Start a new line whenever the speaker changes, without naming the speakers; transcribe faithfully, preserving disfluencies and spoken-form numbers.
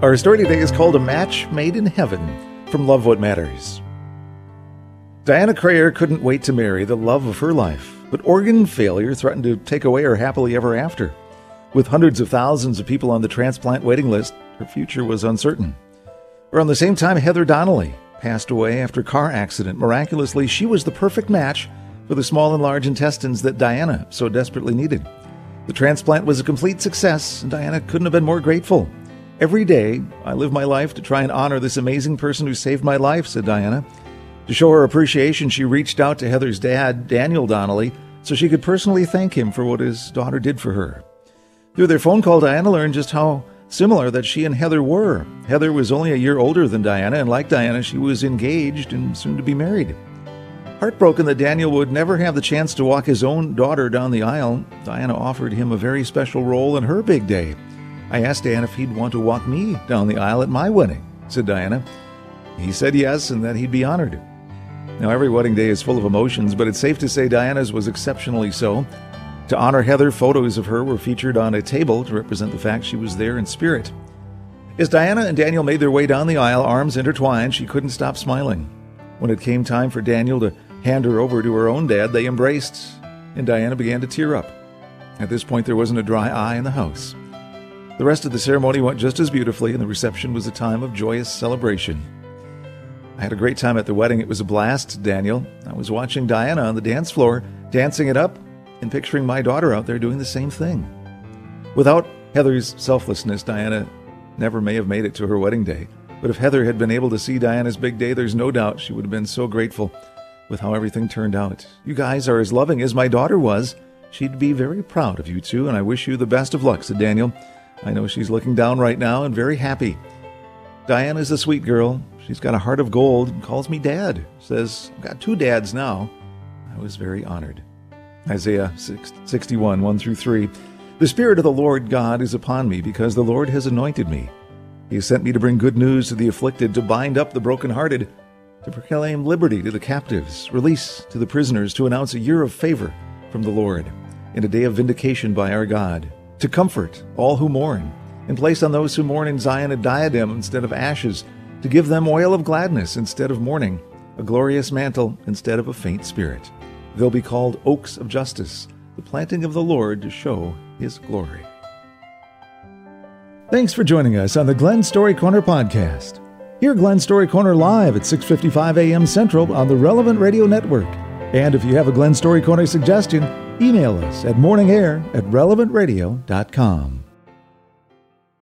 Our story today is called A Match Made in Heaven from Love What Matters. Diana Creyer couldn't wait to marry the love of her life, but organ failure threatened to take away her happily ever after. With hundreds of thousands of people on the transplant waiting list, her future was uncertain. Around the same time, Heather Donnelly passed away after a car accident. Miraculously, she was the perfect match for the small and large intestines that Diana so desperately needed. The transplant was a complete success, and Diana couldn't have been more grateful. "Every day, I live my life to try and honor this amazing person who saved my life," said Diana. To show her appreciation, she reached out to Heather's dad, Daniel Donnelly, so she could personally thank him for what his daughter did for her. Through their phone call, Diana learned just how similar that she and Heather were. Heather was only a year older than Diana, and like Diana, she was engaged and soon to be married. Heartbroken that Daniel would never have the chance to walk his own daughter down the aisle, Diana offered him a very special role in her big day. "I asked Dan if he'd want to walk me down the aisle at my wedding," said Diana. He said yes, and that he'd be honored. Now, every wedding day is full of emotions, but it's safe to say Diana's was exceptionally so. To honor Heather, photos of her were featured on a table to represent the fact she was there in spirit. As Diana and Daniel made their way down the aisle, arms intertwined, she couldn't stop smiling. When it came time for Daniel to hand her over to her own dad, they embraced, and Diana began to tear up. At this point, there wasn't a dry eye in the house. The rest of the ceremony went just as beautifully, and the reception was a time of joyous celebration. "I had a great time at the wedding. It was a blast, Daniel. I was watching Diana on the dance floor, dancing it up, and picturing my daughter out there doing the same thing." Without Heather's selflessness, Diana never may have made it to her wedding day. But if Heather had been able to see Diana's big day, there's no doubt she would have been so grateful with how everything turned out. "You guys are as loving as my daughter was. She'd be very proud of you two, and I wish you the best of luck," said Daniel. "I know she's looking down right now and very happy. Diana's a sweet girl. She's got a heart of gold and calls me Dad. Says, I've got two dads now. I was very honored." Isaiah sixty-one, one through three. "The Spirit of the Lord God is upon me, because the Lord has anointed me. He has sent me to bring good news to the afflicted, to bind up the brokenhearted, to proclaim liberty to the captives, release to the prisoners, to announce a year of favor from the Lord, and a day of vindication by our God, to comfort all who mourn, and place on those who mourn in Zion a diadem instead of ashes, to give them oil of gladness instead of mourning, a glorious mantle instead of a faint spirit. They'll be called oaks of justice, the planting of the Lord to show His glory." Thanks for joining us on the Glen Story Corner podcast. Hear Glen Story Corner live at six fifty-five a.m. Central on the Relevant Radio Network. And if you have a Glen Story Corner suggestion, email us at morningair at relevant radio dot com.